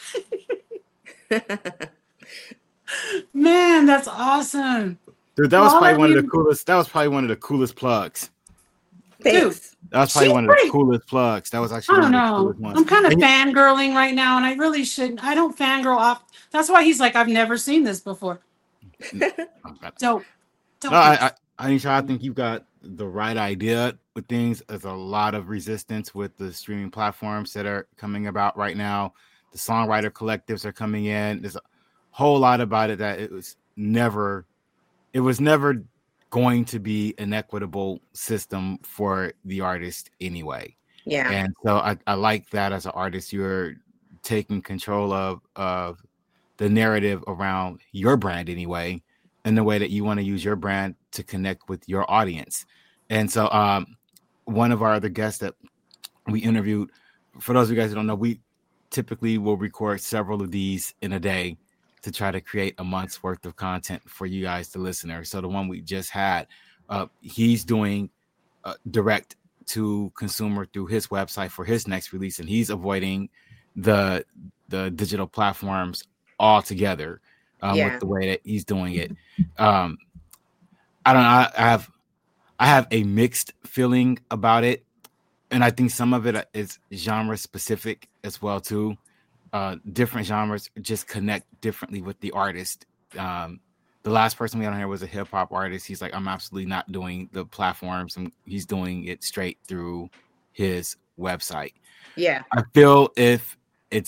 man, that's awesome. Dude, that was probably one of the coolest. That was probably one of the coolest plugs. Thanks. That was probably one of the coolest plugs. That was actually one of the coolest ones. I'm kind of fangirling right now, and I really shouldn't. I don't fangirl off. That's why he's like, I've never seen this before. Dope. No, I think you've got the right idea with things. There's a lot of resistance with the streaming platforms that are coming about right now. The songwriter collectives are coming in. There's a whole lot about it that it was never going to be an equitable system for the artist anyway. Yeah. And so I like that as an artist, you're taking control of the narrative around your brand anyway, and the way that you want to use your brand to connect with your audience. And so one of our other guests that we interviewed, for those of you guys who don't know, we typically will record several of these in a day to try to create a month's worth of content for you guys, the listeners. So the one we just had, he's doing direct to consumer through his website for his next release, and he's avoiding the digital platforms altogether with the way that he's doing it. I don't know. I have a mixed feeling about it, and I think some of it is genre specific as well too. Different genres just connect differently with the artist. The The last person we had on here was a hip hop artist. He's like, I'm absolutely not doing the platforms, and he's doing it straight through his website. Yeah. I feel if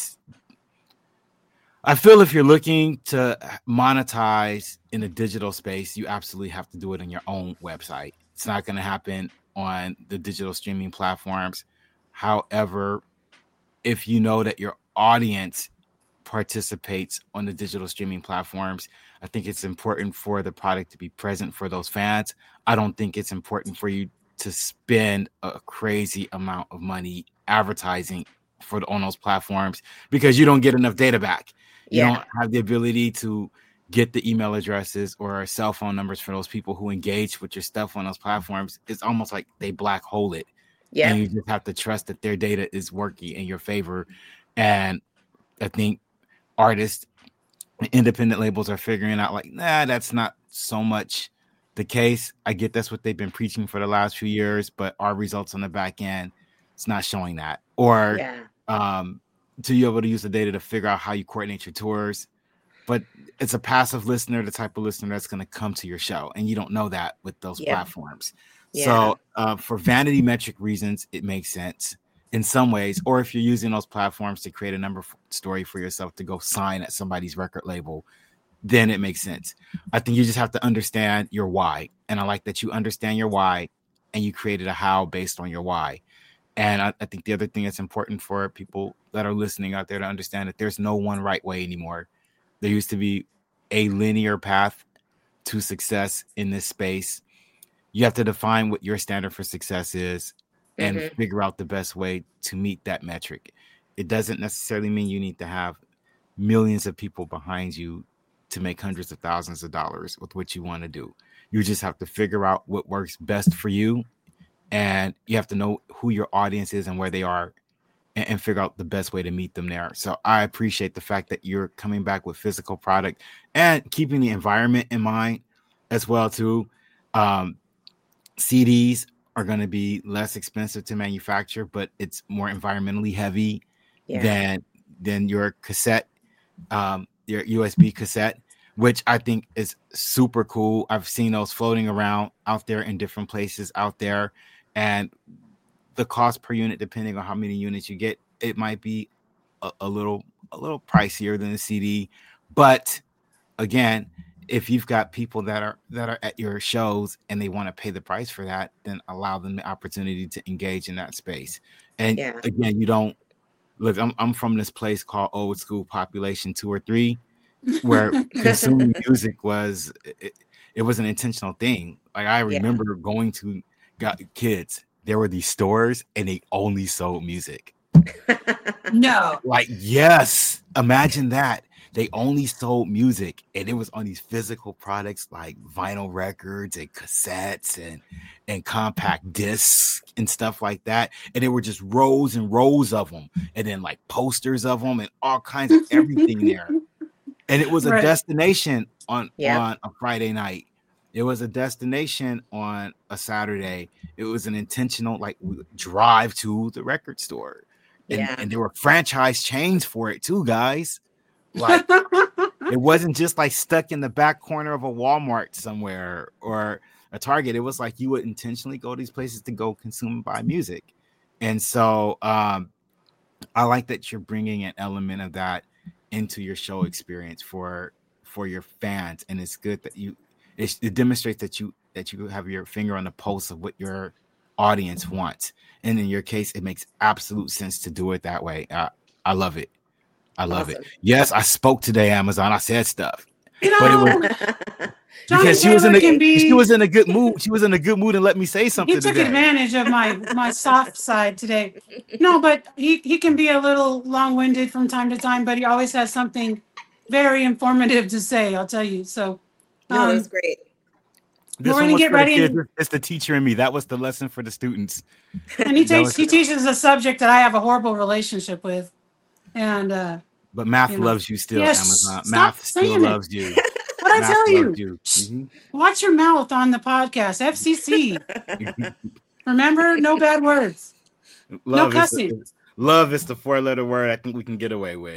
you're looking to monetize in a digital space, you absolutely have to do it on your own website. It's not going to happen on the digital streaming platforms. However, if you know that your audience participates on the digital streaming platforms, I think it's important for the product to be present for those fans. I don't think it's important for you to spend a crazy amount of money advertising on those platforms because you don't get enough data back. You don't have the ability to get the email addresses or cell phone numbers for those people who engage with your stuff on those platforms. It's almost like they black hole it. Yeah. And you just have to trust that their data is working in your favor. And I think artists, independent labels are figuring out like, nah, that's not so much the case. I get that's what they've been preaching for the last few years, but our results on the back end, it's not showing that. Or to be able to use the data to figure out how you coordinate your tours. But it's a passive listener, the type of listener that's going to come to your show. And you don't know that with those platforms. Yeah. So for vanity metric reasons, it makes sense in some ways. Or if you're using those platforms to create a number story for yourself to go sign at somebody's record label, then it makes sense. I think you just have to understand your why. And I like that you understand your why and you created a how based on your why. And I think the other thing that's important for people that are listening out there to understand that there's no one right way anymore. There used to be a linear path to success in this space. You have to define what your standard for success is and figure out the best way to meet that metric. It doesn't necessarily mean you need to have millions of people behind you to make hundreds of thousands of dollars with what you want to do. You just have to figure out what works best for you. And you have to know who your audience is and where they are and figure out the best way to meet them there. So I appreciate the fact that you're coming back with physical product and keeping the environment in mind as well too. CDs are going to be less expensive to manufacture, but it's more environmentally heavy than your cassette, your USB cassette, which I think is super cool. I've seen those floating around out there in different places out there. And the cost per unit, depending on how many units you get, it might be a little pricier than a CD. But again, if you've got people that are at your shows and they want to pay the price for that, then allow them the opportunity to engage in that space. And again, you don't look. I'm from this place called Old School Population 2 or 3, where consuming music was it was an intentional thing. Like I remember going to kids. There were these stores and they only sold music. No. Like, yes. Imagine that. They only sold music and it was on these physical products like vinyl records and cassettes and compact discs and stuff like that. And there were just rows and rows of them. And then like posters of them and all kinds of everything there. And it was a destination on a Friday night. It was a destination on a Saturday. It was an intentional like drive to the record store. And there were franchise chains for it too, guys. Like it wasn't just like stuck in the back corner of a Walmart somewhere or a Target. It was like you would intentionally go to these places to go consume and buy music. And so I like that you're bringing an element of that into your show experience for your fans. And it's good that it demonstrates that you have your finger on the pulse of what your audience wants. And in your case, it makes absolute sense to do it that way. I love it. I love it. Yes, I spoke today, Amazon. I said stuff. But it was because she was in a good mood. She was in a good mood and let me say something. He took advantage of my soft side today. No, but he can be a little long-winded from time to time, but he always has something very informative to say, I'll tell you. So no, that's great. This we're going to get ready. It's the teacher in me. That was the lesson for the students. And he teaches a subject that I have a horrible relationship with. And but math loves you still, Amazon. Math still loves you. What I tell you? Watch your mouth on the podcast. FCC. Remember, no bad words. No cussing. Love is the 4-letter word I think we can get away with.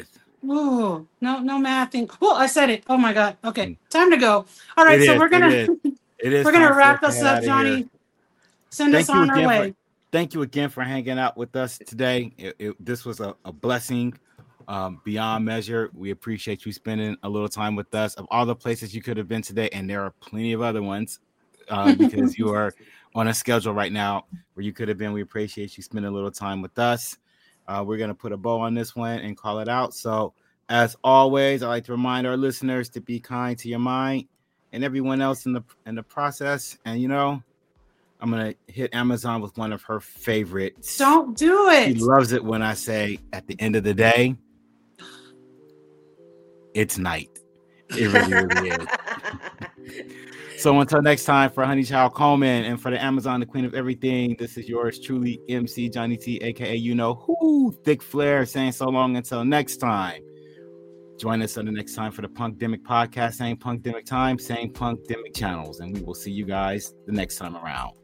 Ooh, no mathing. Well, I said it. Oh my God. Okay, time to go. All right, so we're gonna wrap this up, Johnny. Send us on our way. Thank you again for hanging out with us today. This was a blessing beyond measure. We appreciate you spending a little time with us. Of all the places you could have been today, and there are plenty of other ones because you are on a schedule right now where you could have been. We appreciate you spending a little time with us. We're going to put a bow on this one and call it out. So, as always, I like to remind our listeners to be kind to your mind and everyone else in the process. And, you know, I'm going to hit Amazon with one of her favorites. Don't do it. She loves it when I say, at the end of the day, it's night. It really is. So until next time, for Honey Child Coleman and for the Amazon, the queen of everything, this is yours truly, MC Johnny T, a.k.a. you know who, Thick Flair, saying so long until next time. Join us on the next time for the Punkdemic podcast. Same Punkdemic time, same Punkdemic channels. And we will see you guys the next time around.